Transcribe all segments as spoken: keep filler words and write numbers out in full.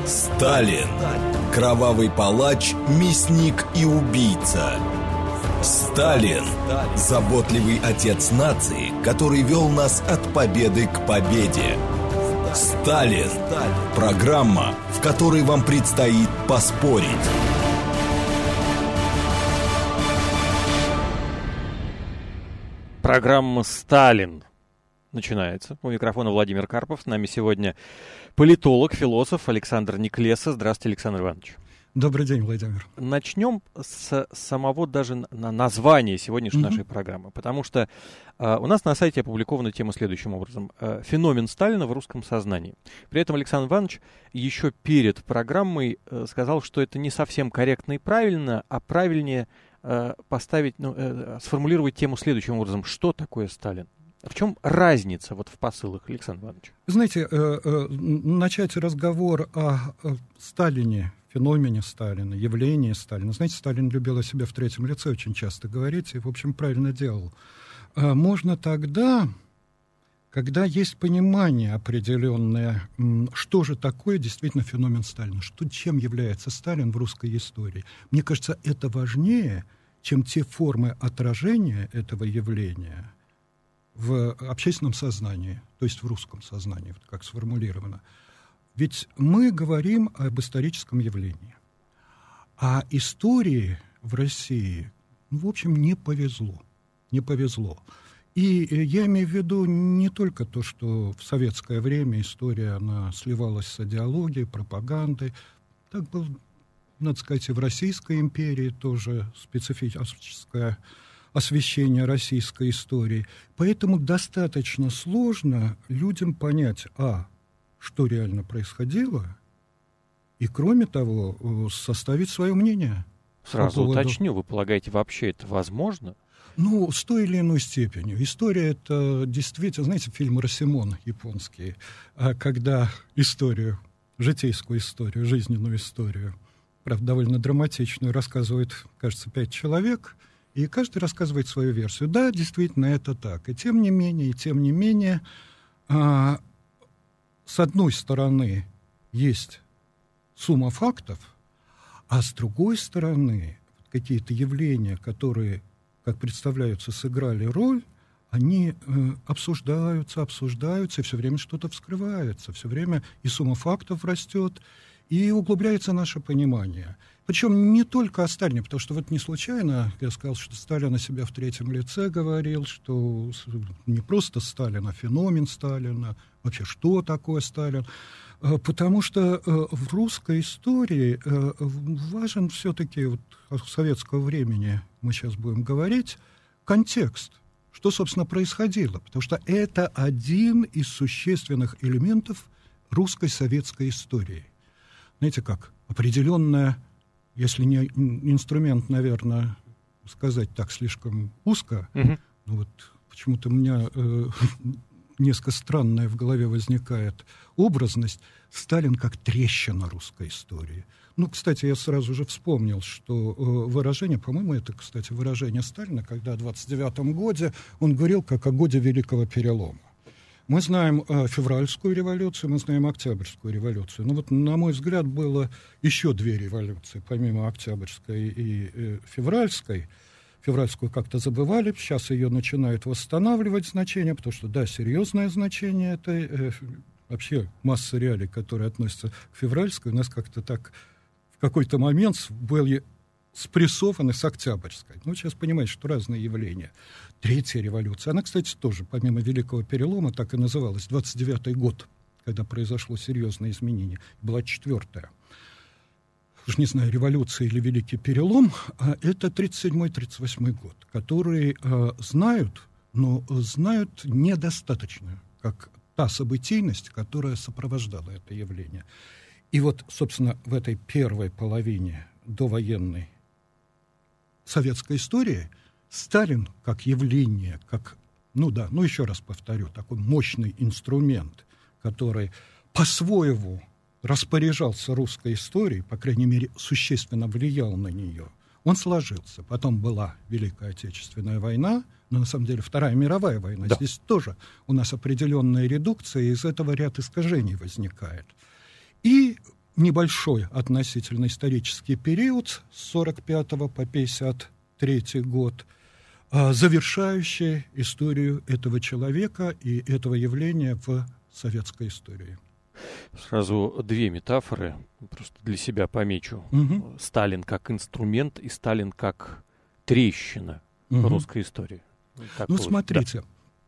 Сталин. Кровавый палач, мясник и убийца. Сталин. Заботливый отец нации, который вел нас от победы к победе. Сталин. Программа, в которой вам предстоит поспорить. Программа «Сталин» начинается. У микрофона Владимир Карпов. С нами сегодня политолог, философ Александр Неклеса. Здравствуйте, Александр Иванович. Добрый день, Владимир. Начнем с самого даже на названия сегодняшней mm-hmm. нашей программы, потому что э, у нас на сайте опубликована тема следующим образом. Э, «Феномен Сталина в русском сознании». При этом Александр Иванович еще перед программой э, сказал, что это не совсем корректно и правильно, а правильнее э, поставить, ну, э, сформулировать тему следующим образом. Что такое Сталин? В чем разница вот в посылах, Александр Иванович? Знаете, э, э, начать разговор о, о Сталине, феномене Сталина, явлении Сталина. Знаете, Сталин любил о себе в третьем лице очень часто говорить, и, в общем, правильно делал. Э, можно тогда, когда есть понимание определенное, что же такое действительно феномен Сталина, что, чем является Сталин в русской истории. Мне кажется, это важнее, чем те формы отражения этого явления в общественном сознании, то есть в русском сознании, как сформулировано. Ведь мы говорим об историческом явлении. А истории в России, ну, в общем, не повезло. Не повезло. И я имею в виду не только то, что в советское время история, она сливалась с идеологией, пропагандой. Так было, надо сказать, и в Российской империи тоже специфическая освещение российской истории. Поэтому достаточно сложно людям понять, а, что реально происходило, и, кроме того, составить свое мнение. Сразу уточню, вы полагаете, вообще это возможно? Ну, с той или иной степенью. История — это действительно, знаете, фильм «Росимон» японский, когда историю, житейскую историю, жизненную историю, правда, довольно драматичную, рассказывает, кажется, пять человек, и каждый рассказывает свою версию. Да, действительно, это так. И тем не менее, и тем не менее, а, с одной стороны, есть сумма фактов, а с другой стороны, какие-то явления, которые, как представляются, сыграли роль, они э, обсуждаются, обсуждаются, и все время что-то вскрывается, все время и сумма фактов растет, и углубляется наше понимание. Причем не только о Сталине, потому что вот не случайно я сказал, что Сталин о себе в третьем лице говорил, что не просто Сталин, а феномен Сталина, вообще что такое Сталин. Потому что в русской истории важен все-таки, вот советского времени мы сейчас будем говорить, контекст, что, собственно, происходило. Потому что это один из существенных элементов русской советской истории. Знаете как, определенная, если не инструмент, наверное, сказать так слишком узко, uh-huh. ну вот почему-то у меня э, несколько странная в голове возникает образность, Сталин как трещина русской истории. Ну, кстати, я сразу же вспомнил, что э, выражение, по-моему, это, кстати, выражение Сталина, когда в двадцать девятом году он говорил как о годе Великого Перелома. Мы знаем э, февральскую революцию, мы знаем Октябрьскую революцию. Но вот, на мой взгляд, было еще две революции, помимо Октябрьской и э, февральской. Февральскую как-то забывали, сейчас ее начинают восстанавливать значение, потому что, да, серьезное значение это э, вообще масса реалий, которые относятся к февральской, у нас как-то так в какой-то момент были спрессованы с Октябрьской. Ну, сейчас понимаете, что разные явления. Третья революция, она, кстати, тоже, помимо Великого Перелома, так и называлась, двадцать девятый год, когда произошло серьезное изменение. Была четвертая. Уж не знаю, революция или Великий Перелом, а это тридцать седьмой тридцать восьмой год, которые э, знают, но знают недостаточно, как та событийность, которая сопровождала это явление. И вот, собственно, в этой первой половине довоенной советской истории Сталин как явление, как, ну да, ну еще раз повторю, такой мощный инструмент, который по-своему распоряжался русской историей, по крайней мере, существенно влиял на нее, он сложился. Потом была Великая Отечественная война, но на самом деле Вторая мировая война. Да. Здесь тоже у нас определенная редукция, и из этого ряд искажений возникает. И небольшой относительно исторический период с сорок пятого по пятьдесят третий год, завершающий историю этого человека и этого явления в советской истории. Сразу две метафоры, просто для себя помечу. Угу. Сталин как инструмент и Сталин как трещина угу. русской истории. Так ну, получится. смотрите,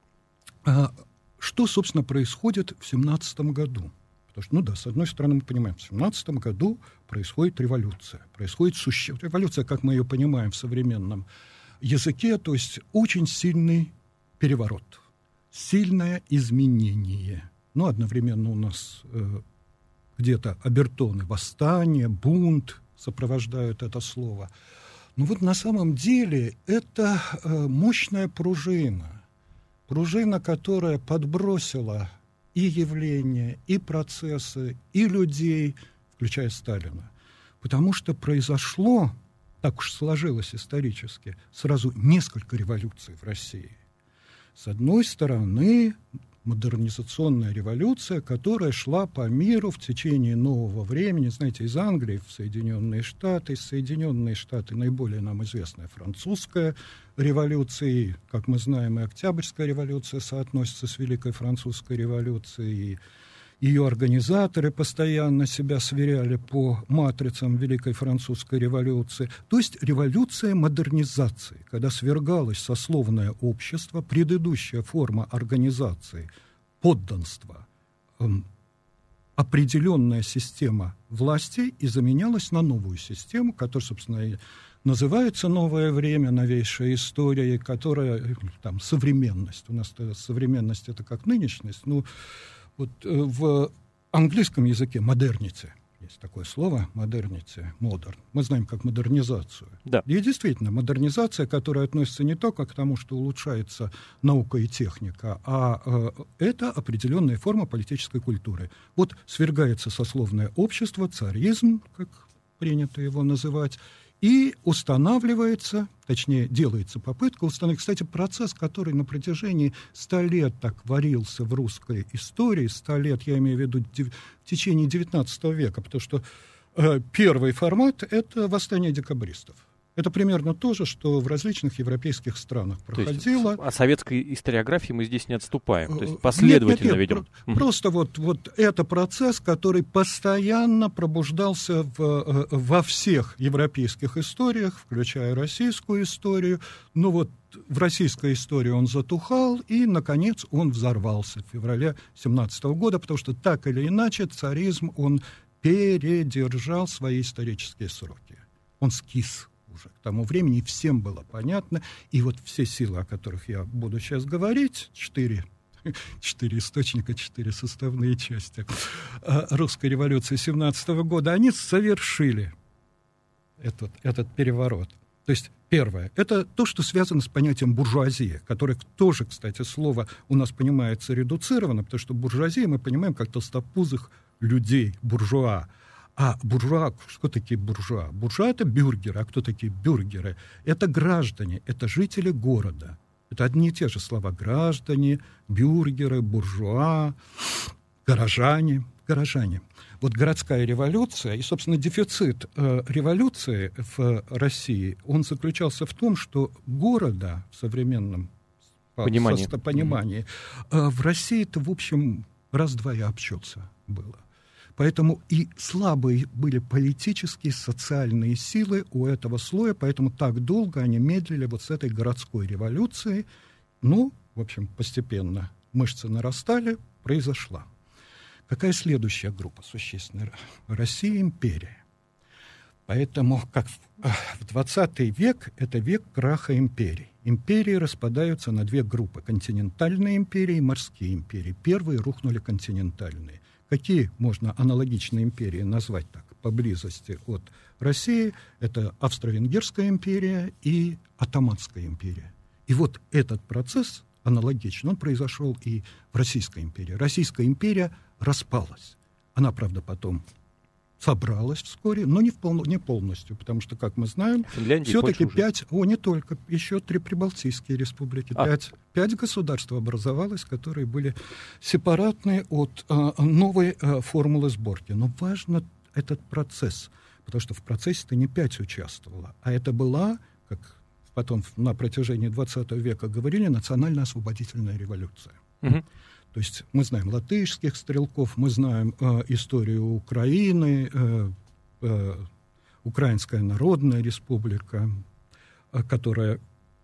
да. Что, собственно, происходит в семнадцатом году? Потому что, ну да, с одной стороны, мы понимаем, в семнадцатом году происходит революция. Происходит суще... революция, как мы ее понимаем в современном языке, то есть очень сильный переворот, сильное изменение. Ну, одновременно у нас э, где-то обертоны, восстание, бунт сопровождают это слово. Но вот на самом деле это э, мощная пружина. Пружина, которая подбросила и явления, и процессы, и людей, включая Сталина. Потому что произошло, так уж сложилось исторически, сразу несколько революций в России. С одной стороны, модернизационная революция, которая шла по миру в течение нового времени, знаете, из Англии в Соединенные Штаты, из Соединенные Штаты наиболее нам известная французская революция, и, как мы знаем, и Октябрьская революция соотносится с Великой Французской революцией, и ее организаторы постоянно себя сверяли по матрицам Великой Французской революции. То есть революция модернизации, когда свергалось сословное общество, предыдущая форма организации, подданства, эм, определенная система власти и заменялась на новую систему, которая, собственно, и называется «Новое время», новейшая история, которая, там, современность. У нас современность — это как нынешность, ну, вот в английском языке modernity, есть такое слово, modernity, modern. Мы знаем как модернизацию. Да. И действительно, модернизация, которая относится не только к тому, что улучшается наука и техника, а э, это определенная форма политической культуры. Вот свергается сословное общество, царизм, как принято его называть, и устанавливается, точнее, делается попытка установить, кстати, процесс, который на протяжении ста лет так варился в русской истории, ста лет, я имею в виду в течение девятнадцатого века, потому что э, первый формат — это восстание декабристов. Это примерно то же, что в различных европейских странах проходило. О советской историографии мы здесь не отступаем, то есть последовательно нет, нет, нет, ведем. Про- просто вот, вот это процесс, который постоянно пробуждался в, во всех европейских историях, включая российскую историю. Но вот в российской истории он затухал, и, наконец, он взорвался в феврале семнадцатого года, потому что так или иначе царизм, он передержал свои исторические сроки. Он скис. Уже к тому времени всем было понятно, и вот все силы, о которых я буду сейчас говорить, четыре, четыре источника, четыре составные части русской революции семнадцатого года, они совершили этот, этот переворот. То есть первое, это то, что связано с понятием буржуазия, которое тоже, кстати, слово у нас понимается редуцировано, потому что буржуазия мы понимаем как толстопузых людей, буржуа. А буржуа, что такие буржуа? Буржуа — это бюргеры. А кто такие бюргеры? Это граждане, это жители города. Это одни и те же слова. Граждане, бюргеры, буржуа, горожане. Горожане. Вот городская революция и, собственно, дефицит э, революции в России, он заключался в том, что города в современном понимании, со, понимании э, в России-то, в общем, раз-два и обчелся было. Поэтому и слабые были политические, социальные силы у этого слоя, поэтому так долго они медлили вот с этой городской революцией. Ну, в общем, постепенно мышцы нарастали, произошла. Какая следующая группа существенная? Россия — империя. Поэтому, как в двадцатый век, это век краха империй. Империи распадаются на две группы: континентальные империи и морские империи. Первые рухнули континентальные. Какие можно аналогичные империи назвать так поблизости от России? Это Австро-Венгерская империя и Отtomанская империя. И вот этот процесс аналогичный, он произошел и в Российской империи. Российская империя распалась. Она, правда, потом собралась вскоре, но не, в пол, не полностью, потому что, как мы знаем, все-таки пять, о, не только, еще три прибалтийские республики, а. пять, пять государств образовалось, которые были сепаратны от а, новой а, формулы сборки. Но важно этот процесс, потому что в процессе-то не пять участвовало, а это была, как потом на протяжении двадцатого века говорили, национально-освободительная революция. Угу. То есть мы знаем латышских стрелков, мы знаем э, историю Украины, э, э, Украинская Народная Республика, э, которая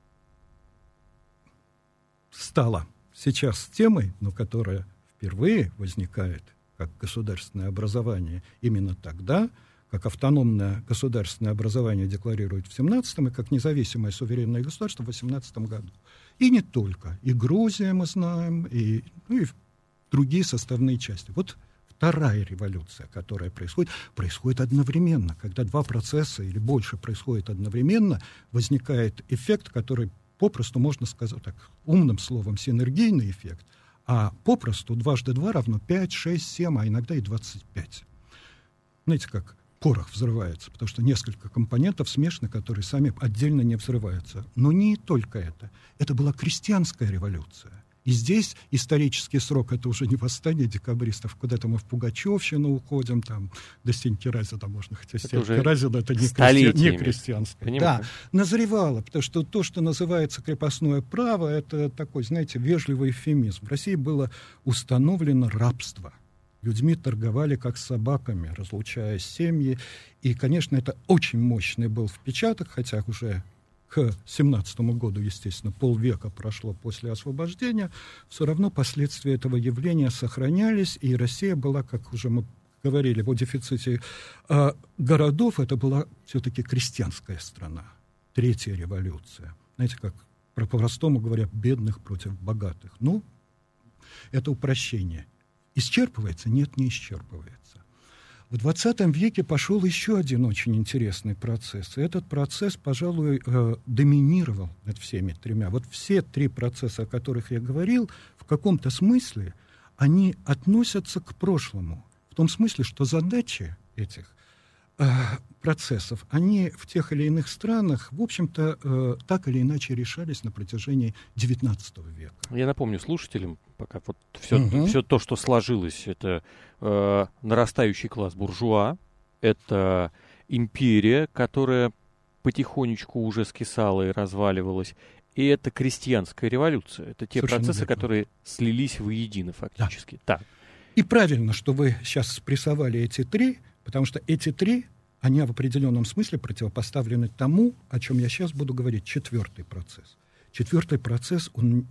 стала сейчас темой, но которая впервые возникает как государственное образование именно тогда, как автономное государственное образование декларирует в семнадцатом и как независимое суверенное государство в восемнадцатом году. И не только. И Грузия мы знаем, и, ну, и другие составные части. Вот вторая революция, которая происходит, происходит одновременно. Когда два процесса или больше происходит одновременно, возникает эффект, который попросту можно сказать так, умным словом, синергийный эффект, а попросту дважды два равно пять, шесть, семь, а иногда и двадцать пять. Знаете, как порох взрывается, потому что несколько компонентов смешаны, которые сами отдельно не взрываются. Но не только это. Это была крестьянская революция. И здесь исторический срок — это уже не восстание декабристов, куда-то мы в Пугачевщину уходим, там, до Стеньки Разина можно хотя Стеньки Разина — это не, крести... не крестьянское. Да, назревало, потому что то, что называется крепостное право, это такой, знаете, вежливый эвфемизм. В России было установлено рабство. Людьми торговали как собаками, разлучая семьи. И, конечно, это очень мощный был впечаток, хотя уже к семнадцатому году, естественно, полвека прошло после освобождения, все равно последствия этого явления сохранялись, и Россия была, как уже мы говорили, о дефиците э, городов, это была все-таки крестьянская страна. Третья революция. Знаете, как по-простому говоря, бедных против богатых. Ну, это упрощение. Исчерпывается? Нет, не исчерпывается. В двадцатом веке пошел еще один очень интересный процесс. И этот процесс, пожалуй, э, доминировал над всеми тремя. Вот все три процесса, о которых я говорил, в каком-то смысле они относятся к прошлому. В том смысле, что задачи этих э, процессов, они в тех или иных странах, в общем-то, э, так или иначе решались на протяжении девятнадцатого века. Я напомню слушателям, пока вот все, угу. все то, что сложилось, это э, нарастающий класс буржуа, это империя, которая потихонечку уже скисала и разваливалась, и это крестьянская революция. Это те Совершенно процессы, верно. Которые слились воедино фактически. Да. Да. И правильно, что вы сейчас спрессовали эти три, потому что эти три, они в определенном смысле противопоставлены тому, о чем я сейчас буду говорить, четвертый процесс. Четвертый процесс, он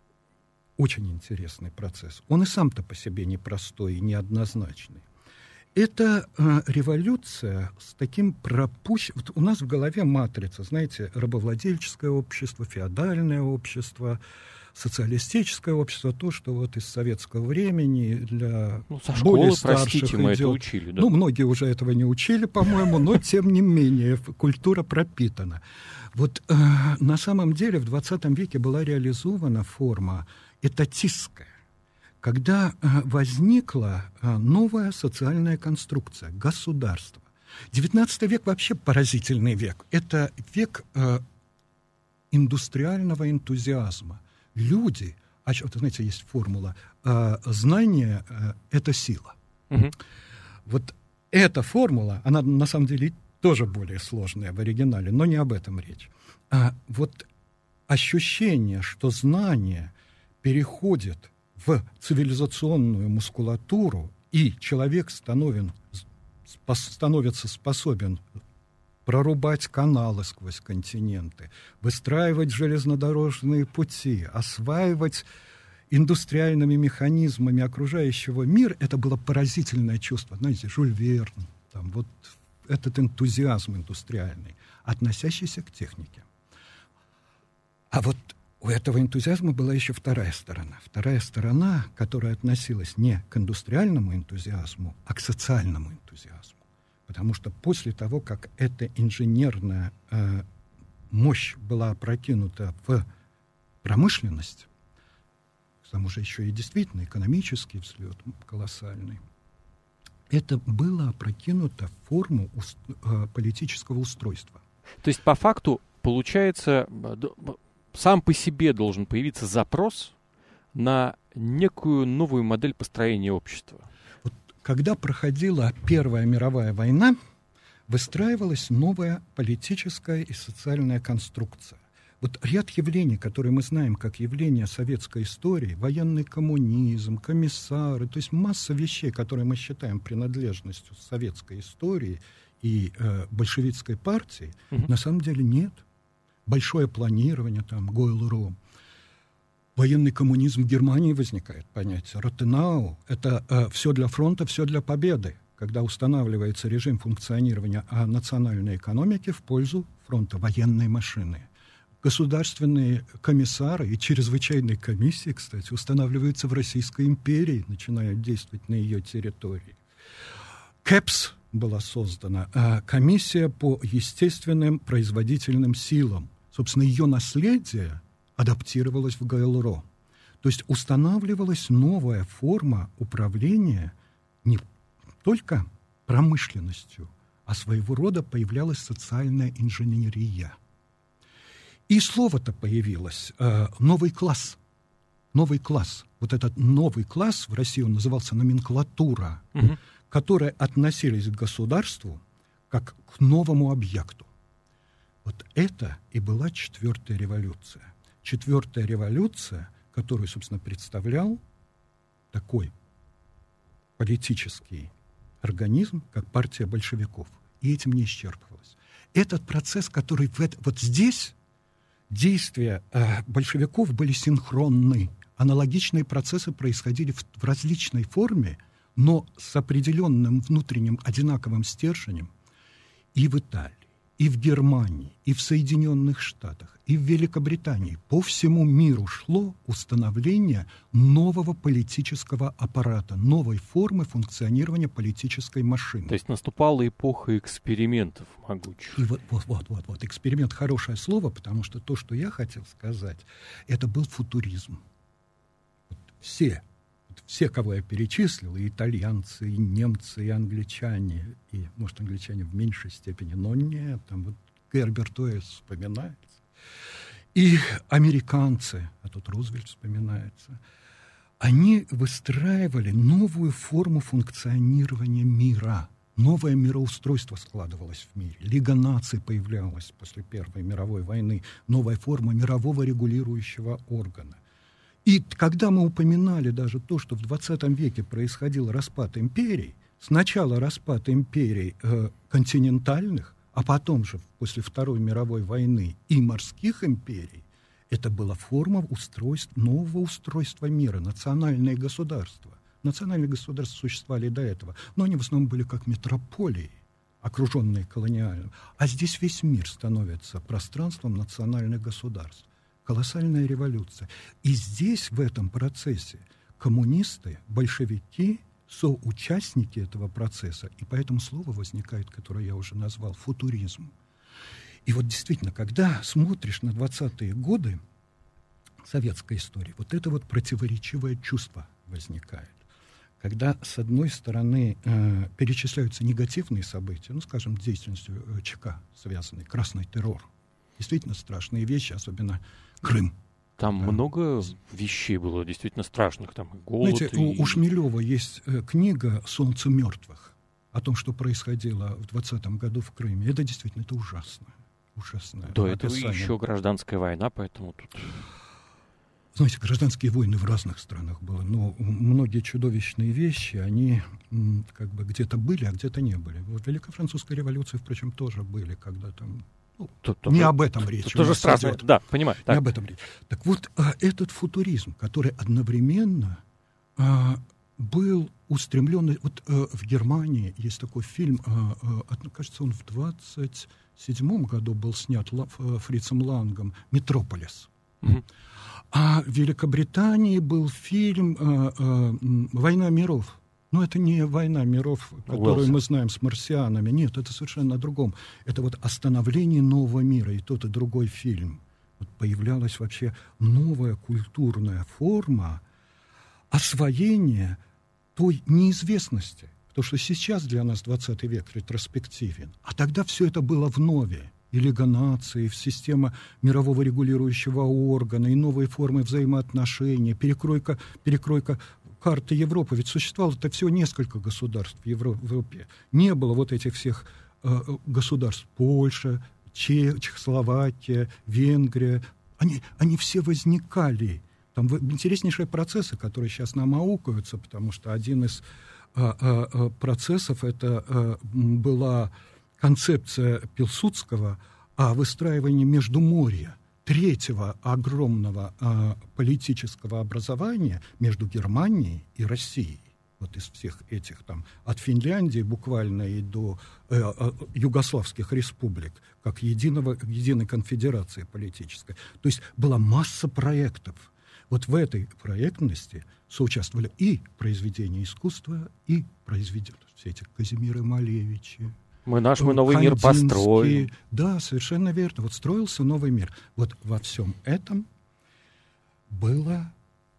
очень интересный процесс. Он и сам-то по себе непростой и неоднозначный. Это э, революция с таким пропущенным... Вот у нас в голове матрица, знаете, рабовладельческое общество, феодальное общество, социалистическое общество, то, что вот из советского времени для ну, со школы, более старших простите, мы идет. Это учили, да? Ну, многие уже этого не учили, по-моему, но, тем не менее, культура пропитана. Вот э, на самом деле в двадцатом веке была реализована форма этатистская, когда э, возникла э, новая социальная конструкция, государство. девятнадцатый век вообще поразительный век. Это век э, индустриального энтузиазма. Люди, а что, знаете, есть формула, э, знание э, — это сила. Угу. Вот эта формула, она на самом деле тоже более сложная в оригинале, но не об этом речь. А вот ощущение, что знание переходит в цивилизационную мускулатуру, и человек становен, становится способен прорубать каналы сквозь континенты, выстраивать железнодорожные пути, осваивать индустриальными механизмами окружающего мир, это было поразительное чувство. Знаете, Жюль Верн, там, вот этот энтузиазм индустриальный, относящийся к технике. А вот у этого энтузиазма была еще вторая сторона. Вторая сторона, которая относилась не к индустриальному энтузиазму, а к социальному энтузиазму. Потому что после того, как эта инженерная э, мощь была опрокинута в промышленность, к тому же еще и действительно экономический взлет колоссальный, это было опрокинуто в форму уст, э, политического устройства. То есть, по факту, получается, сам по себе должен появиться запрос на некую новую модель построения общества. Вот когда проходила Первая мировая война, выстраивалась новая политическая и социальная конструкция. Вот ряд явлений, которые мы знаем как явления советской истории, военный коммунизм, комиссары, то есть масса вещей, которые мы считаем принадлежностью советской истории и э, большевистской партии, угу. на самом деле нет. Большое планирование, там, Гойл-Ром. Военный коммунизм в Германии возникает понятие. Ротенау – это э, все для фронта, все для победы, когда устанавливается режим функционирования национальной экономики в пользу фронта, военной машины. Государственные комиссары и чрезвычайные комиссии, кстати, устанавливаются в Российской империи, начинают действовать на ее территории. КЭПС была создана, э, комиссия по естественным производительным силам. Собственно, ее наследие адаптировалось в ГЛРО. То есть устанавливалась новая форма управления не только промышленностью, а своего рода появлялась социальная инженерия. И слово-то появилось э, «новый класс». Новый класс. Вот этот новый класс, в России он назывался номенклатура, угу. которые относились к государству как к новому объекту. Вот это и была четвертая революция. Четвертая революция, которую, собственно, представлял такой политический организм, как партия большевиков. И этим не исчерпывалось. Этот процесс, который в это, вот здесь действия э, большевиков были синхронны. Аналогичные процессы происходили в, в различной форме, но с определенным внутренним одинаковым стержнем и в Италии, и в Германии, и в Соединенных Штатах, и в Великобритании. По всему миру шло установление нового политического аппарата, новой формы функционирования политической машины. То есть наступала эпоха экспериментов могучих. И вот, вот, вот, вот, вот. Эксперимент — хорошее слово, потому что то, что я хотел сказать, это был футуризм. Вот все, вот все, кого я перечислил, и итальянцы, и немцы, и англичане, и, может, англичане в меньшей степени, но нет, там вот Герберт Уэллс вспоминается, и американцы, а тут Рузвельт вспоминается, они выстраивали новую форму функционирования мира. Новое мироустройство складывалось в мире. Лига наций появлялась после Первой мировой войны. Новая форма мирового регулирующего органа. И когда мы упоминали даже то, что в двадцатом веке происходил распад империй, сначала распад империй э, континентальных, а потом же, после Второй мировой войны, и морских империй, это была форма устройств, нового устройства мира, национальные государства. Национальные государства существовали до этого, но они в основном были как метрополии, окруженные колониальным. А здесь весь мир становится пространством национальных государств. Колоссальная революция. И здесь, в этом процессе, коммунисты, большевики, соучастники этого процесса, и поэтому слово возникает, которое я уже назвал, футуризм. И вот действительно, когда смотришь на двадцатые годы советской истории, вот это вот противоречивое чувство возникает. Когда, с одной стороны, э, перечисляются негативные события, ну, скажем, деятельностью э, ЧК связанный, красный террор, действительно страшные вещи, особенно Крым. Там да. много вещей было действительно страшных, там и голод. Знаете, и... у, у Шмелева есть э, книга «Солнце мертвых» о том, что происходило в двадцатом году в Крыме. Это действительно это ужасно. Ужасное До этого описание. еще гражданская война, поэтому тут... Знаете, гражданские войны в разных странах было, но многие чудовищные вещи, они м, как бы где-то были, а где-то не были. Вот Великая Французская революция, впрочем, тоже были, когда там... Ну, тут, не тоже, об этом речь. Тут тоже страшно. Да, понимаю. Так. Не об этом речь. Так вот, а, этот футуризм, который одновременно а, был устремлен... Вот а, в Германии есть такой фильм, а, а, кажется, он в двадцать седьмом году был снят Ла, Фрицем Лангом, «Метрополис». Угу. А в Великобритании был фильм э, э, «Война миров». Но это не «Война миров», которую Уэллс. Мы знаем с марсианами. Нет, это совершенно о другом. Это вот о становлении нового мира. И тот, и другой фильм. Вот появлялась вообще новая культурная форма освоения той неизвестности. Потому что сейчас для нас двадцатый век ретроспективен. А тогда все это было вновь. И Лига наций, и система мирового регулирующего органа, и новые формы взаимоотношений, перекройка, перекройка карты Европы, ведь существовало-то всего несколько государств в Европе. Не было вот этих всех э, государств. Польша, Чех, Чехословакия, Венгрия. Они, они все возникали. Там интереснейшие процессы, которые сейчас нам аукаются, потому что один из э, э, процессов это э, была концепция Пилсудского о выстраивании Междуморья, третьего огромного э, политического образования между Германией и Россией. Вот из всех этих, там, от Финляндии буквально и до э, э, югославских республик, как единого, единой конфедерации политической. То есть была масса проектов. Вот в этой проектности соучаствовали и произведения искусства, и произведения, все эти Казимиры Малевичи. Мы наш мы новый мир построим. Да, совершенно верно. Вот строился новый мир. Вот во всем этом было,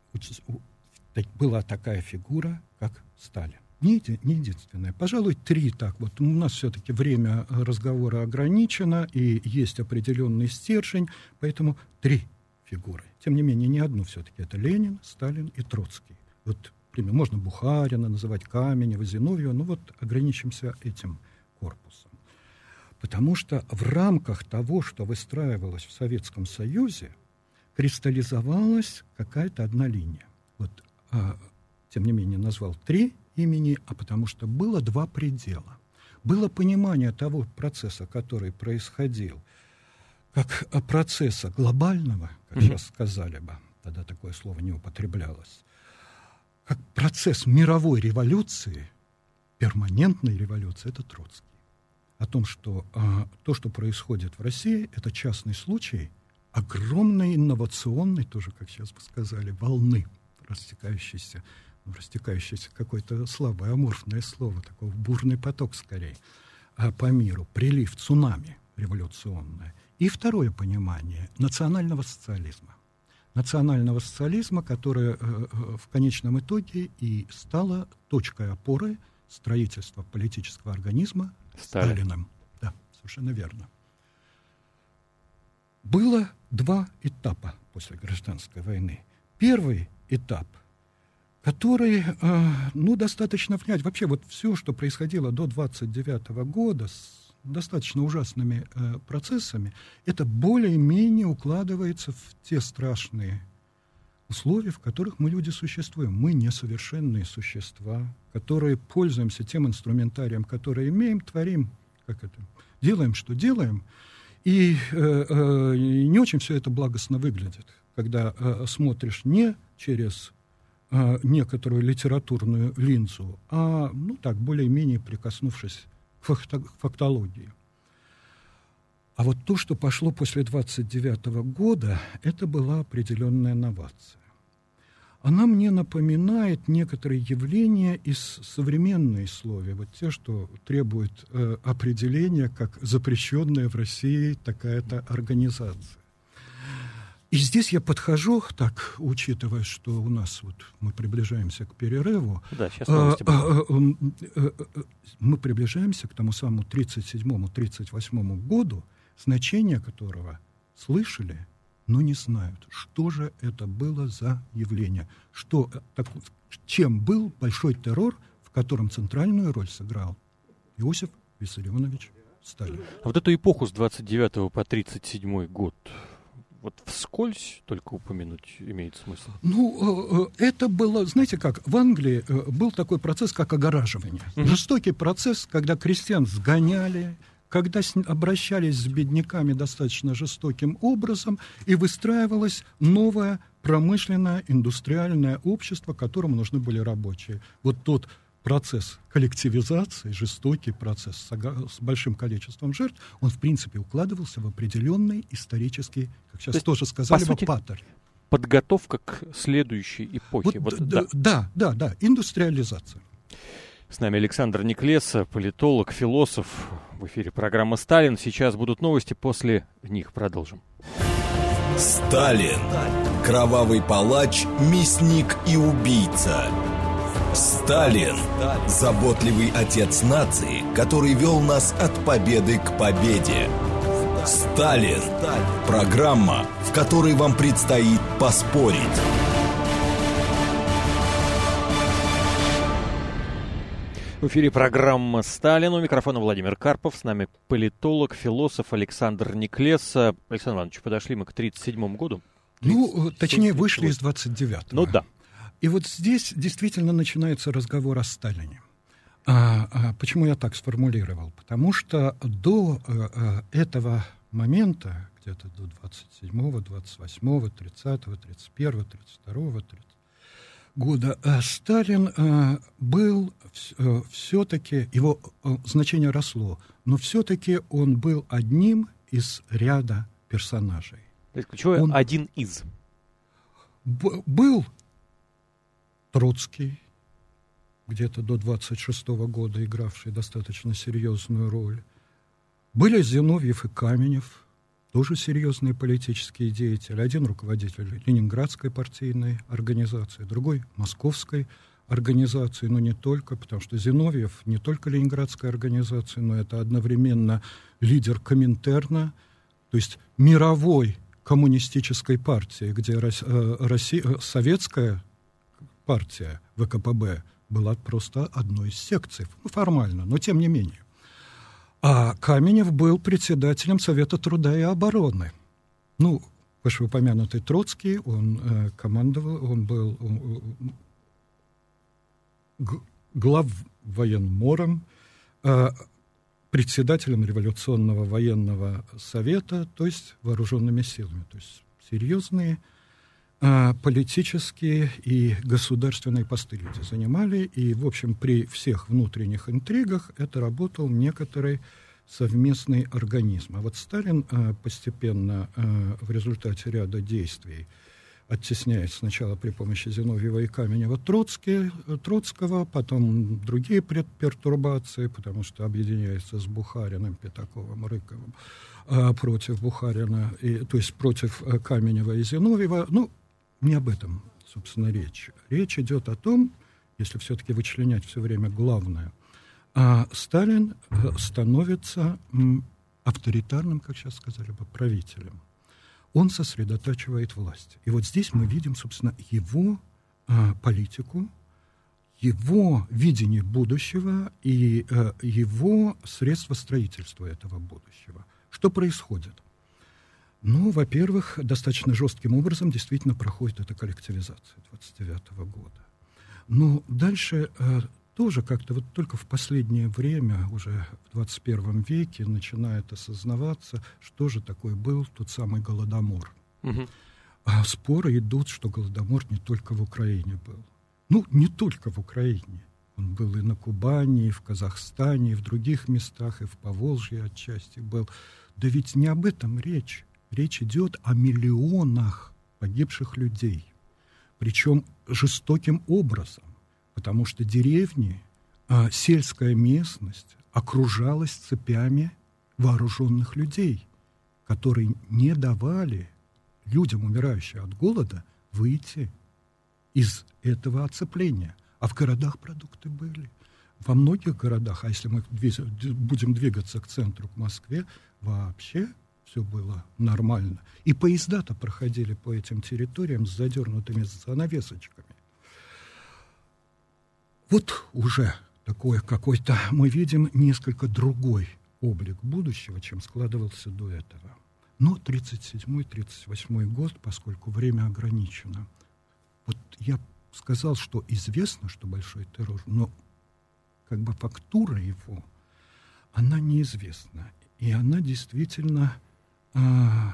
была такая фигура, как Сталин. Не, не единственная. Пожалуй, три так. Вот у нас все-таки время разговора ограничено, и есть определенный стержень, поэтому три фигуры. Тем не менее, не одну все-таки. Это Ленин, Сталин и Троцкий. Вот, например, можно Бухарина называть, Каменева, Зиновьева, но вот ограничимся этим корпусом. Потому что в рамках того, что выстраивалось в Советском Союзе, кристаллизовалась какая-то одна линия. Вот, а, тем не менее, назвал три имени, а потому что было два предела. Было понимание того процесса, который происходил, как процесса глобального, как mm-hmm. сейчас сказали бы, тогда такое слово не употреблялось, как процесс мировой революции, перманентной революции, это Троцкий. О том, что а, то, что происходит в России, это частный случай огромной инновационной, тоже, как сейчас бы сказали, волны, растекающейся, ну, растекающейся какое-то слабое, аморфное слово, такой бурный поток скорее, а, по миру, прилив, цунами революционное. И второе понимание национального социализма. Национального социализма, которое э, в конечном итоге и стало точкой опоры строительства политического организма Сталин. Сталиным. Да, совершенно верно. Было два этапа после гражданской войны. Первый этап, который, э, ну, достаточно внять. Вообще, вот все, что происходило до двадцать девятого года с достаточно ужасными э, процессами, это более-менее укладывается в те страшные условия, в которых мы, люди, существуем. Мы несовершенные существа, которые пользуемся тем инструментарием, который имеем, творим, как это, делаем, что делаем, и э, э, не очень все это благостно выглядит, когда э, смотришь не через э, некоторую литературную линзу, а, ну так, более-менее прикоснувшись к фактологии. А вот то, что пошло после двадцать девятого года, это была определенная новация. Она мне напоминает некоторые явления из современной слове, вот те, что требуют э, определения как запрещенная в России такая-то организация. И здесь я подхожу, так, учитывая, что у нас вот мы приближаемся к перерыву, да, сейчас новости будут. Мы приближаемся к тому самому тридцать седьмому — тридцать восьмому году, значение которого слышали, но не знают, что же это было за явление, что, так, чем был большой террор, в котором центральную роль сыграл Иосиф Виссарионович Сталин. А вот эту эпоху с двадцать девятого по тридцать седьмой год, вот вскользь только упомянуть имеет смысл? Ну, это было, знаете как, в Англии был такой процесс, как огораживание. Mm-hmm. Жестокий процесс, когда крестьян сгоняли, когда с, обращались с бедняками достаточно жестоким образом, и выстраивалось новое промышленное, индустриальное общество, которому нужны были рабочие. Вот тот процесс коллективизации, жестокий процесс с, с большим количеством жертв, он, в принципе, укладывался в определенный исторический, как сейчас то тоже сказали, по сути, паттерн. Подготовка к следующей эпохе. Вот, вот, да, да, да, да, индустриализация. С нами Александр Неклеса, политолог, философ. В эфире программа «Сталин». Сейчас будут новости, после них продолжим. Сталин. Кровавый палач, мясник и убийца. Сталин. Заботливый отец нации, который вел нас от победы к победе. Сталин. Программа, в которой вам предстоит поспорить. В эфире программа «Сталин». У микрофона Владимир Карпов. С нами политолог, философ Александр Никлес. Александр Иванович, подошли мы к тридцать седьмому году. Ну, точнее, вышли из двадцать девятого. Ну да. И вот здесь действительно начинается разговор о Сталине. А, а, почему я так сформулировал? Потому что до а, этого момента, где-то до двадцать седьмого, двадцать восьмого, тридцатого, тридцать первого, тридцать второго, тридцать года а, Сталин а, был а, все-таки, его а, значение росло, но все-таки он был одним из ряда персонажей. То есть ключевой он один из. Б- был Троцкий, где-то до двадцать шестого года игравший достаточно серьезную роль. Были Зиновьев и Каменев, тоже серьезные политические деятели. Один руководитель Ленинградской партийной организации, другой Московской организации, но не только, потому что Зиновьев не только Ленинградской организации, но это одновременно лидер Коминтерна, то есть мировой коммунистической партии, где Россия, советская партия ВКПБ была просто одной из секций, ну, формально, но тем не менее. А Каменев был председателем Совета труда и обороны. Ну, вышеупомянутый Троцкий, он э, командовал, он был э, главвоенмором, э, председателем Революционного военного совета, то есть вооруженными силами. То есть серьезные э, политические и государственные посты люди занимали. И, в общем, при всех внутренних интригах это работал некоторый совместный организм. А вот Сталин э, постепенно э, в результате ряда действий оттесняет сначала при помощи Зиновьева и Каменева Троцкий, Троцкого, потом другие пертурбации, потому что объединяется с Бухариным, Пятаковым, Рыковым э, против Бухарина, и, то есть против э, Каменева и Зиновьева. Ну, не об этом, собственно, речь. Речь идет о том, если все-таки вычленять все время главное, э, Сталин э, становится э, авторитарным, как сейчас сказали бы, правителем. Он сосредотачивает власть. И вот здесь мы видим, собственно, его э, политику, его видение будущего и э, его средства строительства этого будущего. Что происходит? Ну, во-первых, достаточно жестким образом действительно проходит эта коллективизация двадцать девятого года. Но дальше э, тоже как-то вот только в последнее время, уже в двадцать первом веке, начинает осознаваться, что же такое был тот самый Голодомор. Угу. А споры идут, что Голодомор не только в Украине был. Ну, не только в Украине. Он был и на Кубани, и в Казахстане, и в других местах, и в Поволжье отчасти был. Да ведь не об этом речь. Речь идет о миллионах погибших людей. Причем жестоким образом. Потому что деревни, а, сельская местность окружалась цепями вооруженных людей, которые не давали людям, умирающим от голода, выйти из этого оцепления. А в городах продукты были. Во многих городах, а если мы будем двигаться к центру, к Москве, вообще все было нормально. И поезда-то проходили по этим территориям с задернутыми занавесочками. Вот уже такой какой-то, мы видим, несколько другой облик будущего, чем складывался до этого. Но тридцать седьмой — тридцать восьмой год, поскольку время ограничено. Вот я сказал, что известно, что большой террор, но как бы фактура его, она неизвестна. И она действительно а,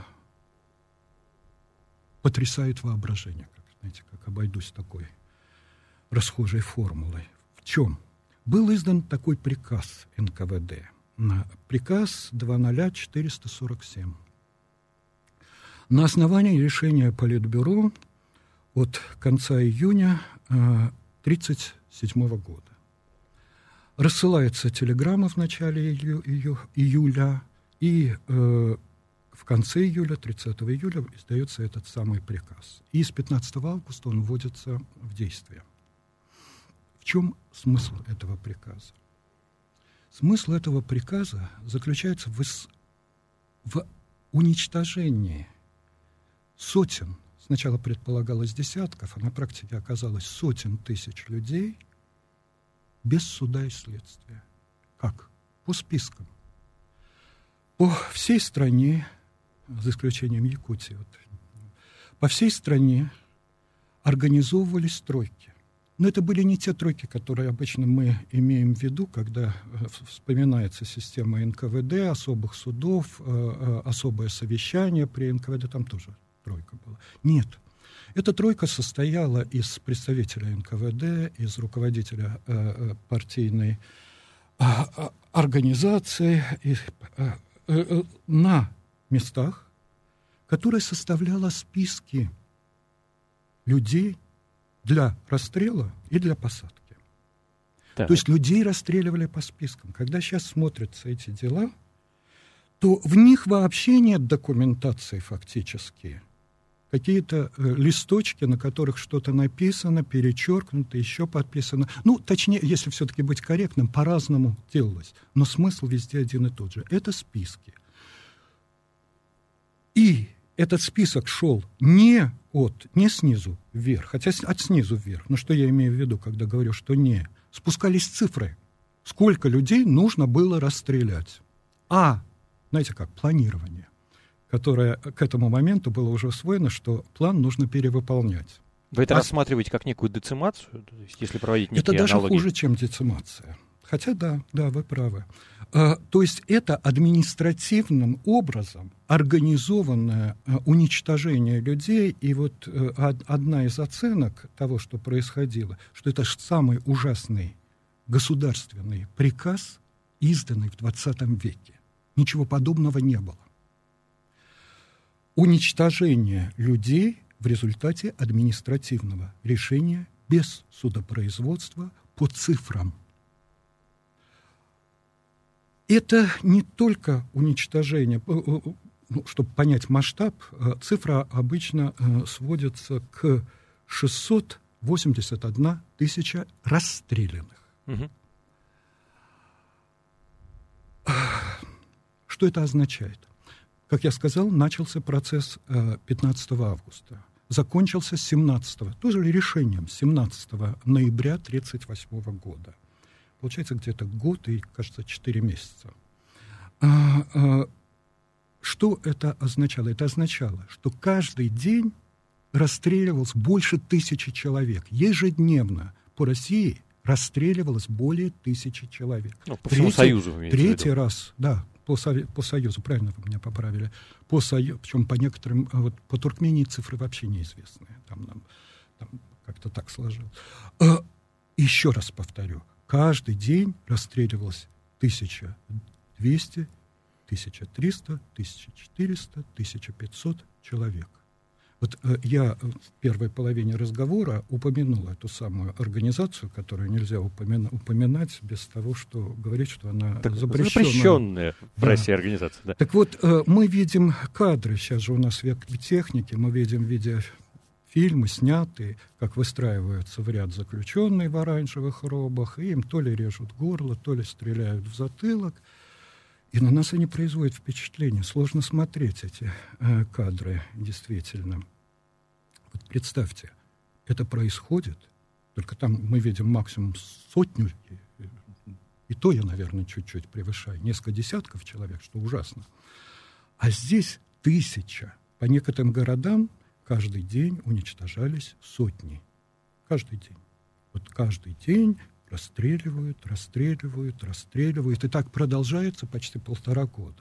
потрясает воображение. Как, знаете, как обойдусь такой расхожей формулой. В чем? Был издан такой приказ эн ка вэ дэ. Приказ два ноль четыреста сорок семь. На основании решения Политбюро от конца июня тридцать седьмого года. Рассылается телеграмма в начале ию, ию, июля, и э, в конце июля, тридцатого июля, издается этот самый приказ. И с пятнадцатого августа он вводится в действие. В чем смысл этого приказа? Смысл этого приказа заключается в, в уничтожении сотен, сначала предполагалось десятков, а на практике оказалось сотен тысяч людей без суда и следствия. Как? По спискам. По всей стране, за исключением Якутии, вот, по всей стране организовывались тройки. Но это были не те тройки, которые обычно мы имеем в виду, когда вспоминается система эн ка вэ дэ, особых судов, особое совещание при эн ка вэ дэ, там тоже тройка была. Нет. Эта тройка состояла из представителя эн ка вэ дэ, из руководителя партийной организации на местах, которая составляла списки людей для расстрела и для посадки. Так. То есть людей расстреливали по спискам. Когда сейчас смотрятся эти дела, то в них вообще нет документации фактически. Какие-то э, листочки, на которых что-то написано, перечеркнуто, еще подписано. Ну, точнее, если все-таки быть корректным, по-разному делалось. Но смысл везде один и тот же. Это списки. И этот список шел не от, не снизу вверх, хотя от снизу вверх. Но что я имею в виду, когда говорю, что не? Спускались цифры. Сколько людей нужно было расстрелять. А, знаете как, планирование, которое к этому моменту было уже усвоено, что план нужно перевыполнять. Вы это а... рассматриваете как некую децимацию, то есть, если проводить некие аналогии? Это даже аналогии? Хуже, чем децимация. Хотя да, да, вы правы. А, то есть это административным образом организованное а, уничтожение людей. И вот а, одна из оценок того, что происходило, что это самый ужасный государственный приказ, изданный в двадцатом веке. Ничего подобного не было. Уничтожение людей в результате административного решения без судопроизводства по цифрам. Это не только уничтожение, ну, чтобы понять масштаб, цифра обычно сводится к шестьсот восемьдесят одна тысяча расстрелянных. Угу. Что это означает? Как я сказал, начался процесс пятнадцатого августа, закончился семнадцатого, тоже решением семнадцатого ноября тысяча девятьсот тридцать восьмого года. Получается, где-то год и, кажется, четыре месяца. Что это означало? Это означало, что каждый день расстреливалось больше тысячи человек. Ежедневно по России расстреливалось более тысячи человек. Ну, по всему Союзу, вы имеете в виду? Третий раз, да. По, по Союзу, правильно вы меня поправили. По Союзу, причем по некоторым, вот по Туркмении цифры вообще неизвестные. Там, нам, там как-то так сложилось. А, еще раз повторю. Каждый день расстреливалось тысяча двести, тысяча триста, тысяча четыреста, тысяча пятьсот человек. Вот э, я в первой половине разговора упомянул эту самую организацию, которую нельзя упомина- упоминать без того, что говорить, что она так, запрещенная. Запрещенная в да. России организация. Да. Так вот, э, мы видим кадры, сейчас же у нас век техники, мы видим видеофильмы, снятые, как выстраиваются в ряд заключенные в оранжевых робах, и им то ли режут горло, то ли стреляют в затылок. И на нас они производят впечатление. Сложно смотреть эти э, кадры, действительно. Вот представьте, это происходит, только там мы видим максимум сотню, и, и то я, наверное, чуть-чуть превышаю, несколько десятков человек, что ужасно. А здесь тысяча. По некоторым городам каждый день уничтожались сотни. Каждый день. Вот каждый день расстреливают, расстреливают, расстреливают. И так продолжается почти полтора года.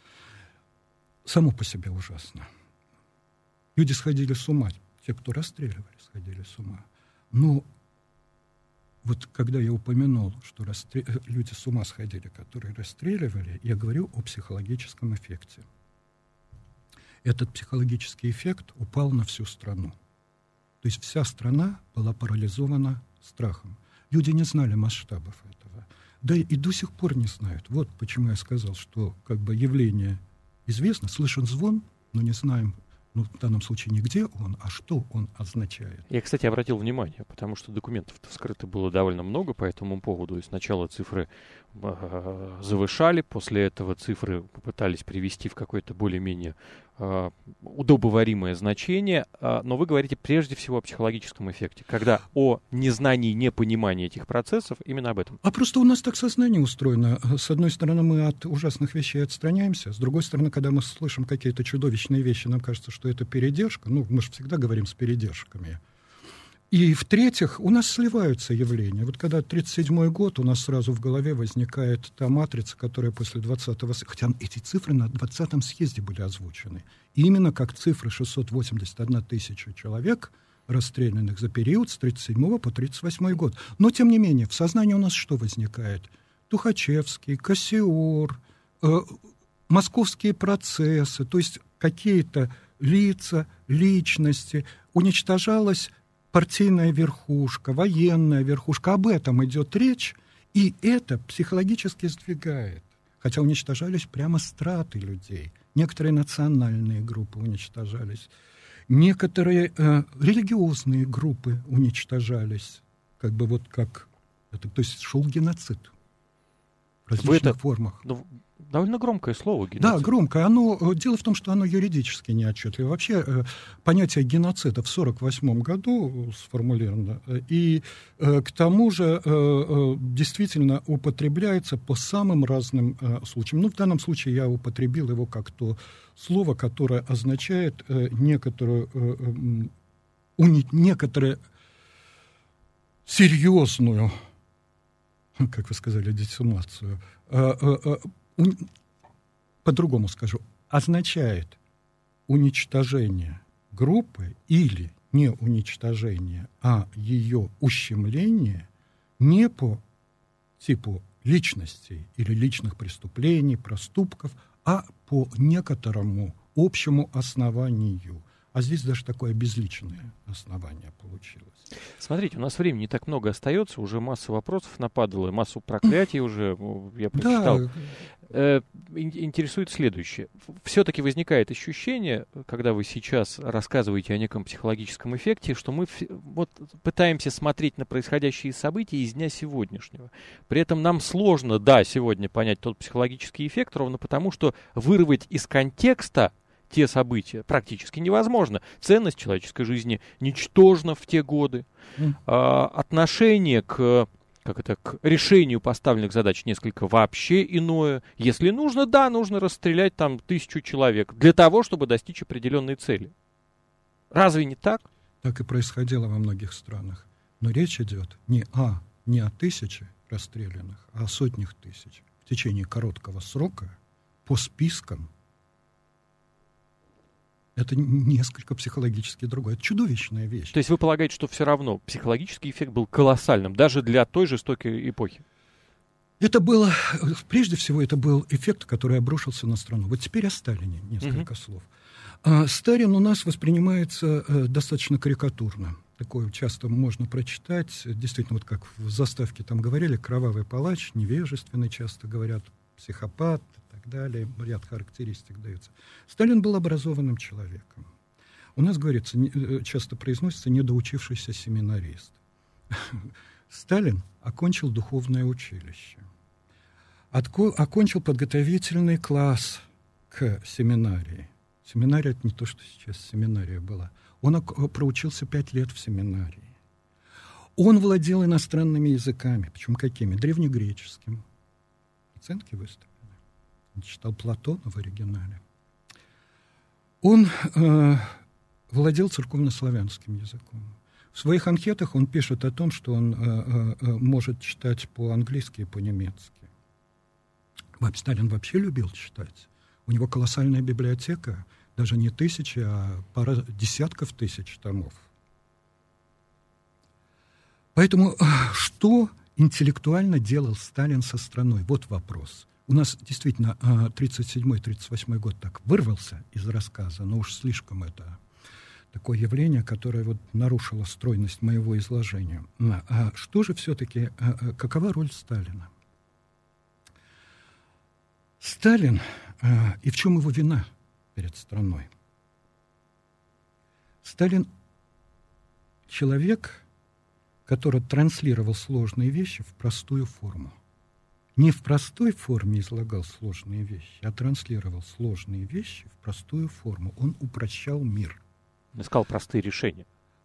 Само по себе ужасно. Люди сходили с ума. Те, кто расстреливали, сходили с ума. Но вот когда я упомянул, что расстрел... люди с ума сходили, которые расстреливали, я говорю о психологическом эффекте. Этот психологический эффект упал на всю страну. То есть вся страна была парализована страхом. Люди не знали масштабов этого. Да и до сих пор не знают. Вот почему я сказал, что как бы явление известно, слышен звон, но не знаем, ну, в данном случае не где он, а что он означает. Я, кстати, обратил внимание, потому что документов-то вскрыто было довольно много по этому поводу. И сначала цифры э, завышали, после этого цифры попытались привести в какое-то более-менее э, удобоваримое значение, э, но вы говорите прежде всего о психологическом эффекте, когда о незнании, непонимании этих процессов, именно об этом. А просто у нас так сознание устроено. С одной стороны, мы от ужасных вещей отстраняемся, с другой стороны, когда мы слышим какие-то чудовищные вещи, нам кажется, что это передержка. Ну, мы же всегда говорим с передержками. И, в-третьих, у нас сливаются явления. Вот когда тридцать седьмой год, у нас сразу в голове возникает та матрица, которая после двадцатого... Хотя эти цифры на двадцатом съезде были озвучены. И именно как цифры шестьсот восемьдесят одна тысяча человек, расстрелянных за период с тридцать седьмого по тридцать восьмой год. Но, тем не менее, в сознании у нас что возникает? Тухачевский, Кассиор, э, московские процессы, то есть какие-то лица, личности. Уничтожалась партийная верхушка, военная верхушка. Об этом идет речь, и это психологически сдвигает. Хотя уничтожались прямо страты людей. Некоторые национальные группы уничтожались. Некоторые э, религиозные группы уничтожались. Как бы вот как... Это, то есть шел геноцид в различных это, формах. Ну, довольно громкое слово, геноцид. Да, громкое. Оно, дело в том, что оно юридически неотчетливо. Вообще э, понятие геноцида в сорок восьмом году сформулировано. И э, к тому же э, э, действительно употребляется по самым разным э, случаям. Ну, в данном случае я употребил его как то слово, которое означает э, некоторую, э, э, уни, некоторую серьезную, как вы сказали, децимацию, э, э, э, по-другому скажу, означает уничтожение группы или не уничтожение, а ее ущемление не по типу личностей или личных преступлений, проступков, а по некоторому общему основанию. А здесь даже такое безличное основание получилось. Смотрите, у нас времени не так много остается, уже масса вопросов нападало, массу проклятий уже, я прочитал. Да. Э, интересует следующее. Все-таки возникает ощущение, когда вы сейчас рассказываете о неком психологическом эффекте, что мы вот пытаемся смотреть на происходящие события из дня сегодняшнего. При этом нам сложно, да, сегодня понять тот психологический эффект, ровно потому, что вырвать из контекста те события практически невозможно. Ценность человеческой жизни ничтожна в те годы. Mm. А, отношение к, как это, к решению поставленных задач несколько вообще иное. Если нужно, да, нужно расстрелять там тысячу человек для того, чтобы достичь определенной цели. Разве не так? Так и происходило во многих странах. Но речь идет не о, не о тысяче расстрелянных, а о сотнях тысяч. В течение короткого срока по спискам. Это несколько психологически другое. Это чудовищная вещь. То есть вы полагаете, что все равно психологический эффект был колоссальным, даже для той жестокой эпохи? Это было, прежде всего, это был эффект, который обрушился на страну. Вот теперь о Сталине несколько uh-huh. слов. А, Сталин у нас воспринимается а, достаточно карикатурно. Такое часто можно прочитать. Действительно, вот как в заставке там говорили, кровавый палач, невежественный, часто говорят, психопат, далее, ряд характеристик дается. Сталин был образованным человеком. У нас, говорится, не, часто произносится недоучившийся семинарист. Сталин окончил духовное училище. Отко, окончил подготовительный класс к семинарии. Семинария — это не то, что сейчас семинария была. Он ок- проучился пять лет в семинарии. Он владел иностранными языками. Причем какими? Древнегреческим. Оценки выставлены. Читал Платона в оригинале. Он э, владел церковнославянским языком. В своих анкетах он пишет о том, что он э, э, может читать по-английски и по-немецки. Сталин вообще любил читать. У него колоссальная библиотека, даже не тысячи, а пара десятков тысяч томов. Поэтому что интеллектуально делал Сталин со страной? Вот вопрос. У нас действительно тридцать седьмой тридцать восьмой год так вырвался из рассказа, но уж слишком это такое явление, которое вот нарушило стройность моего изложения. А что же все-таки, какова роль Сталина? Сталин, и в чем его вина перед страной? Сталин — человек, который транслировал сложные вещи в простую форму. не в простой форме излагал сложные вещи, а транслировал сложные вещи в простую форму. Он упрощал мир. Искал простые решения.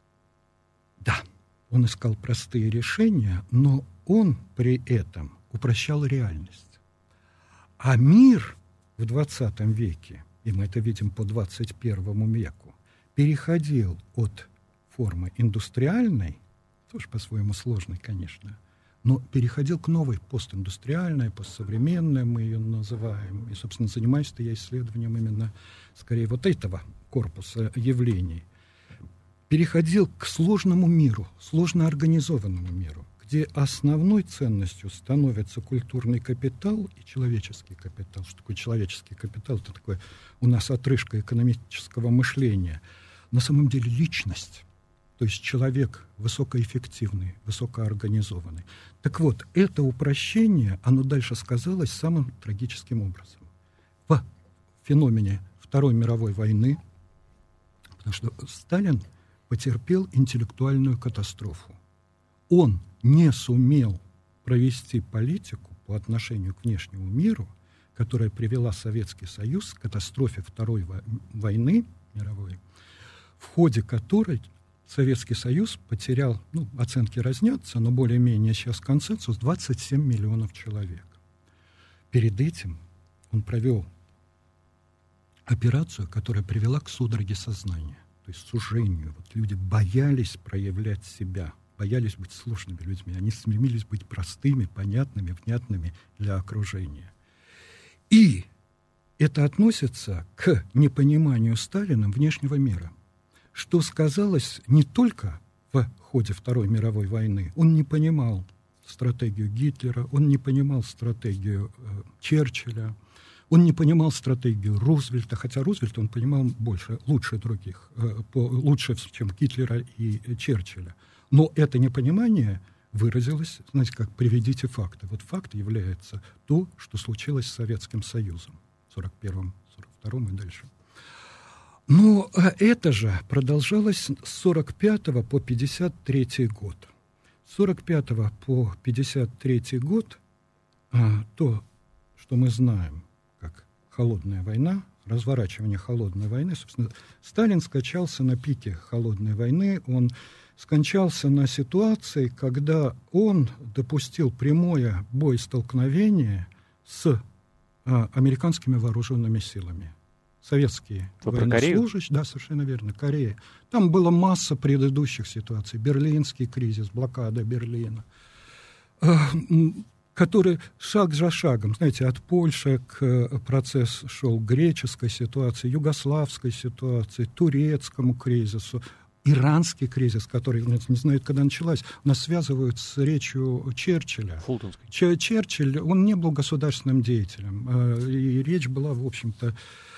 Да, он искал простые решения, но он при этом упрощал реальность. А мир в двадцатом веке, и мы это видим по двадцать первому веку, переходил от формы индустриальной, тоже по-своему сложной, конечно, но переходил к новой, постиндустриальной, постсовременной, мы ее называем. И, собственно, занимаюсь-то я исследованием именно, скорее, вот этого корпуса явлений. Переходил к сложному миру, сложно организованному миру, где основной ценностью становится культурный капитал и человеческий капитал. Что такое человеческий капитал? Это такое у нас отрыжка экономического мышления. На самом деле личность. То есть человек высокоэффективный, высокоорганизованный. Так вот, это упрощение, оно дальше сказалось самым трагическим образом. В феномене Второй мировой войны, потому что Сталин потерпел интеллектуальную катастрофу. Он не сумел провести политику по отношению к внешнему миру, которая привела Советский Союз к катастрофе Второй войны мировой, в ходе которой Советский Союз потерял, ну, оценки разнятся, но более-менее сейчас консенсус, двадцать семь миллионов человек. Перед этим он провел операцию, которая привела к судороге сознания, то есть сужению. Вот люди боялись проявлять себя, боялись быть сложными людьми, они стремились быть простыми, понятными, внятными для окружения. И это относится к непониманию Сталиным внешнего мира, что сказалось не только в ходе Второй мировой войны. Он не понимал стратегию Гитлера, он не понимал стратегию э, Черчилля, он не понимал стратегию Рузвельта, хотя Рузвельта он понимал больше, лучше других, э, по, лучше, чем Гитлера и э, Черчилля. Но это непонимание выразилось, знаете, как «приведите факты». Вот факт является то, что случилось с Советским Союзом в сорок первом, сорок втором и дальше. Но это же продолжалось с сорок пятого по пятьдесят третий год. С сорок пятого по пятьдесят третий год а, то, что мы знаем, как холодная война, разворачивание холодной войны, собственно, Сталин скачался на пике холодной войны, он скончался на ситуации, когда он допустил прямое боестолкновение с а, американскими вооруженными силами. Советские военнослужащие, да, совершенно верно, Корея. Там была масса предыдущих ситуаций. Берлинский кризис, блокада Берлина, который шаг за шагом, знаете, от Польши к процессу шел греческой ситуации, югославской ситуации, турецкому кризису, иранский кризис, который, не знают, когда началась, нас связывают с речью Черчилля. Фултонской. Черчилль, он не был государственным деятелем, и речь была, в общем-то,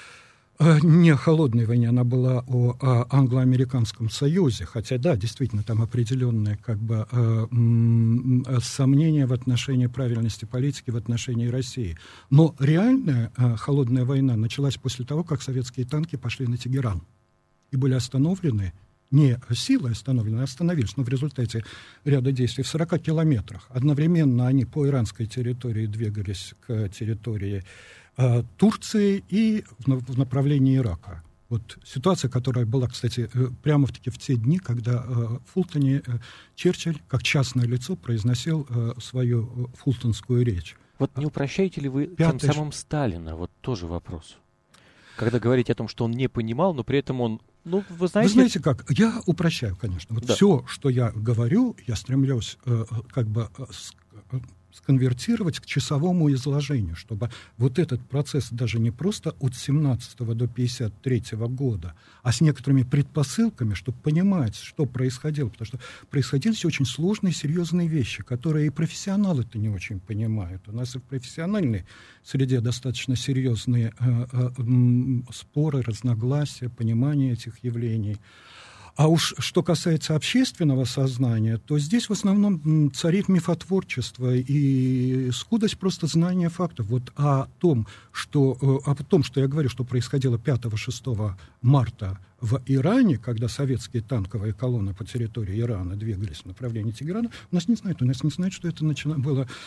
не о холодной войне, она была о, о англо-американском союзе, хотя, да, действительно, там определенные как бы э, э, сомнения в отношении правильности политики в отношении России. Но реальная э, холодная война началась после того, как советские танки пошли на Тегеран и были остановлены, не силой остановлены, а остановились, но в результате ряда действий в сорока километрах. Одновременно они по иранской территории двигались к территории Турции и в направлении Ирака. Вот ситуация, которая была, кстати, прямо-таки в те дни, когда в Фултоне Черчилль, как частное лицо, произносил свою фултонскую речь. Вот не упрощаете ли вы Пятый... тем самым Сталина? Вот тоже вопрос. Когда говорите о том, что он не понимал, но при этом он... Ну, вы знаете... Вы знаете как? Я упрощаю, конечно. Вот да. Все, что я говорю, я стремлюсь как бы... сконвертировать к часовому изложению, чтобы вот этот процесс даже не просто от семнадцатого до пятьдесят третьего года, а с некоторыми предпосылками, чтобы понимать, что происходило. Потому что происходили очень сложные, серьезные вещи, которые и профессионалы-то не очень понимают. У нас и в профессиональной среде достаточно серьезные э, э, споры, разногласия, понимание этих явлений. А уж что касается общественного сознания, то здесь в основном царит мифотворчество и скудость просто знания фактов. Вот о том, что, о том, что я говорю, что происходило пятого-шестого марта в Иране, когда советские танковые колонны по территории Ирана двигались в направлении Тегерана, у нас не знают, у нас не знают, что это начало, было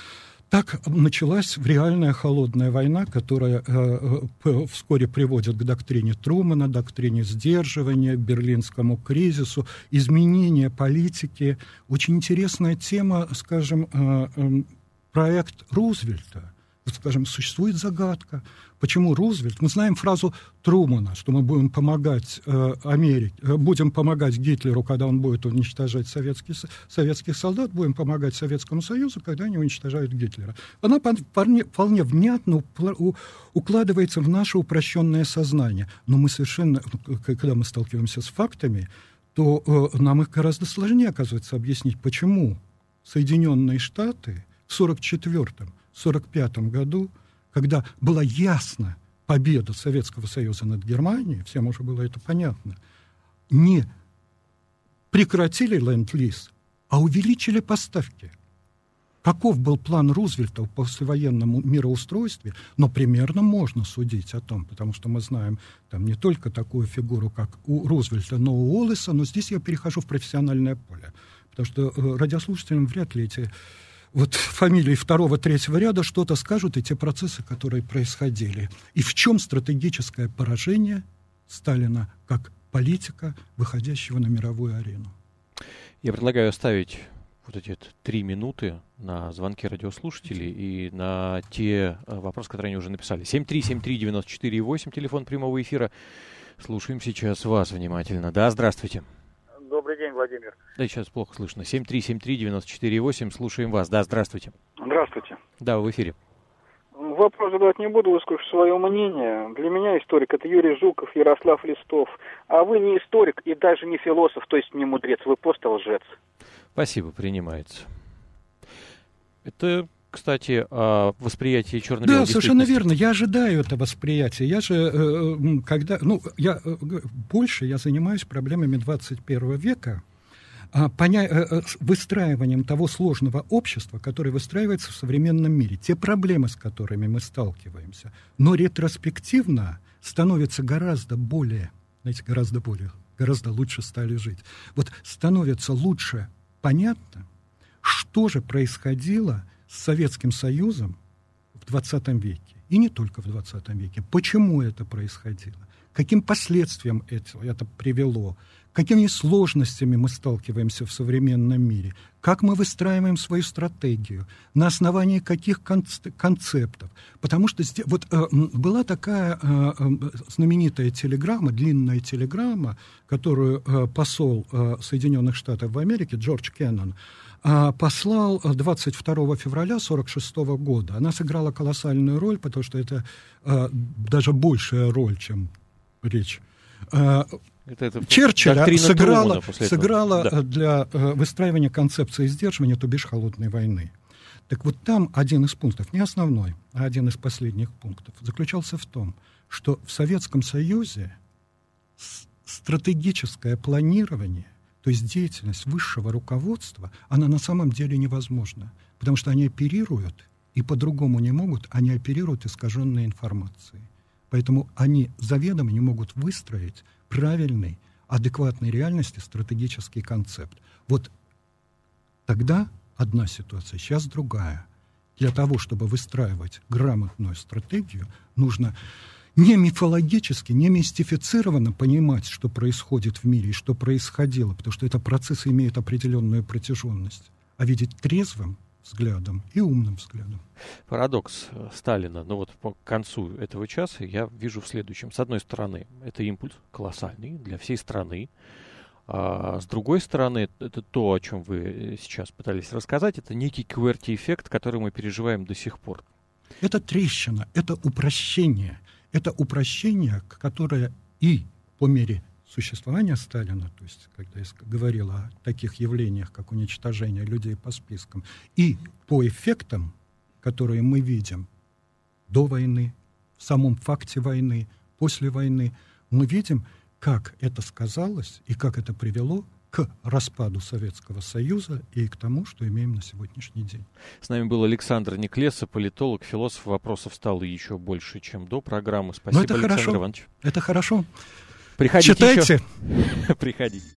Так началась реальная холодная война, которая э, э, вскоре приводит к доктрине Трумэна, доктрине сдерживания, берлинскому кризису, изменения политики. Очень интересная тема, скажем, э, э, проект Рузвельта. Вот, скажем, существует загадка. Почему Рузвельт? Мы знаем фразу Трумэна, что мы будем помогать э, Америке, э, будем помогать Гитлеру, когда он будет уничтожать советские, советских солдат, будем помогать Советскому Союзу, когда они уничтожают Гитлера. Она вполне, вполне внятно укладывается в наше упрощенное сознание. Но мы совершенно, когда мы сталкиваемся с фактами, то э, нам их гораздо сложнее, оказывается, объяснить, почему Соединенные Штаты в сорок четвёртом сорок пятом году, когда была ясна победа Советского Союза над Германией, всем уже было это понятно, не прекратили ленд-лиз, а увеличили поставки. Каков был план Рузвельта в послевоенном мироустройстве, но примерно можно судить о том, потому что мы знаем там не только такую фигуру, как у Рузвельта, но и у Уоллеса, но здесь я перехожу в профессиональное поле, потому что э, радиослушателям вряд ли эти вот фамилии второго, третьего ряда что-то скажут, и те процессы, которые происходили. И в чем стратегическое поражение Сталина как политика, выходящего на мировую арену? Я предлагаю оставить вот эти три минуты на звонки радиослушателей и на те вопросы, которые они уже написали. семь три семь три девяносто четыре восемь, телефон прямого эфира. Слушаем сейчас вас внимательно. Да, здравствуйте. Добрый день, Владимир. Да, сейчас плохо слышно. семь три семь три девяносто четыре восемь, слушаем вас. Да, здравствуйте. Здравствуйте. Да, в эфире. Вопрос задавать не буду, выскажу свое мнение. Для меня историк — это Юрий Жуков, Ярослав Листов. А вы не историк и даже не философ, то есть не мудрец, вы просто лжец. Спасибо, принимается. Это, кстати, о восприятии черно-белой. Да, совершенно верно. Я ожидаю это восприятие. Я же, э, когда, ну, я э, больше я занимаюсь проблемами двадцать первого века, э, поня, э, выстраиванием того сложного общества, которое выстраивается в современном мире. Те проблемы, с которыми мы сталкиваемся. Но ретроспективно становится гораздо более, знаете, гораздо более, гораздо лучше стали жить. Вот становится лучше понятно, что же происходило с Советским Союзом в двадцатом веке, и не только в двадцатом веке. Почему это происходило? Каким последствиям это, это привело? Какими сложностями мы сталкиваемся в современном мире? Как мы выстраиваем свою стратегию? На основании каких концептов? Потому что здесь, вот, э, была такая э, знаменитая телеграмма, длинная телеграмма, которую э, посол э, Соединенных Штатов в Америке Джордж Кеннон послал двадцать второго февраля сорок шестого года. Она сыграла колоссальную роль, потому что это э, даже большая роль, чем речь. Э, это, это Черчилля сыграла, сыграла да. для э, выстраивания концепции сдерживания, то бишь холодной войны. Так вот там один из пунктов, не основной, а один из последних пунктов, заключался в том, что в Советском Союзе стратегическое планирование, то есть деятельность высшего руководства, она на самом деле невозможна, потому что они оперируют, и по-другому не могут, они оперируют искаженной информацией. Поэтому они заведомо не могут выстроить правильный, адекватной реальности стратегический концепт. Вот тогда одна ситуация, сейчас другая. Для того, чтобы выстраивать грамотную стратегию, нужно не мифологически, не мистифицированно понимать, что происходит в мире и что происходило, потому что это процессы имеют определенную протяженность, а видеть трезвым взглядом и умным взглядом. Парадокс Сталина, ну вот по концу этого часа я вижу в следующем. С одной стороны, это импульс колоссальный для всей страны. А с другой стороны, это то, о чем вы сейчас пытались рассказать, это некий кверти-эффект, который мы переживаем до сих пор. Это трещина, это упрощение. Это упрощение, которое и по мере существования Сталина, то есть когда я говорил о таких явлениях, как уничтожение людей по спискам, и по эффектам, которые мы видим до войны, в самом факте войны, после войны, мы видим, как это сказалось и как это привело к распаду Советского Союза и к тому, что имеем на сегодняшний день. С нами был Александр Неклеса, политолог, философ. Вопросов стало еще больше, чем до программы. Спасибо, это Александр хорошо. Иванович. Это хорошо. Приходите Читайте. Еще. Приходите.